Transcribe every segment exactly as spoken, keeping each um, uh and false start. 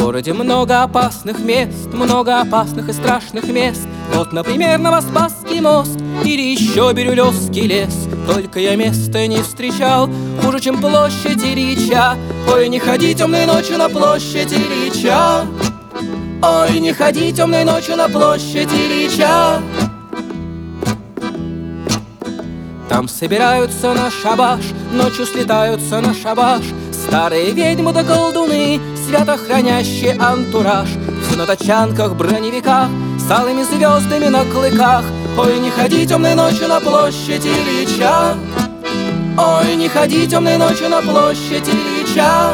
городе много опасных мест, много опасных и страшных мест. Вот, например, Новоспасский мост или еще Бирюлевский лес. Только я места не встречал хуже, чем площадь Ильича. Ой, не ходи темной ночью на площадь Ильича. Ой, не ходи темной ночью на площадь Ильича. Там собираются на шабаш, ночью слетаются на шабаш старые ведьмы да колдуны, свято хранящие антураж. Все на тачанках, броневиках, с алыми звездами на клыках. Ой, не ходи темной ночью на площадь Ильича. Ой, не ходи темной ночью на площадь Ильича.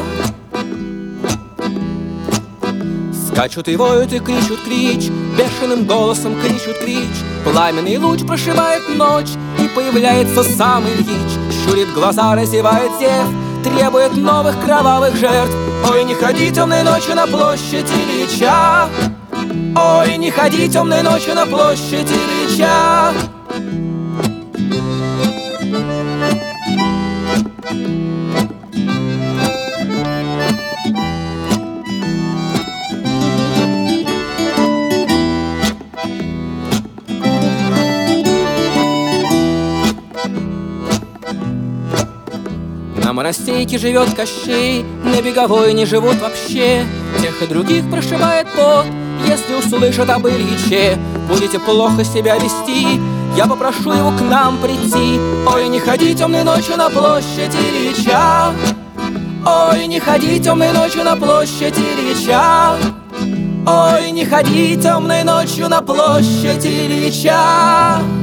Скачут и воют и кричут клич, бешеным голосом кричут клич. Пламенный луч прошивает ночь, и появляется сам Ильич. Щурит глаза, разевает зев, требует новых кровавых жертв. Ой, не ходи темной ночью на площадь Ильича. Ой, не ходи темной ночью на площадь Ильича. На Монастейке живет Кощей, на Беговой не живут вообще. Тех и других прошибает пот, если услышат об Ильиче. Будете плохо себя вести, я попрошу его к нам прийти. Ой, не ходи темной ночью на площадь Ильича. Ой, не ходи темной ночью на площадь Ильича. Ой, не ходи темной ночью на площадь Ильича.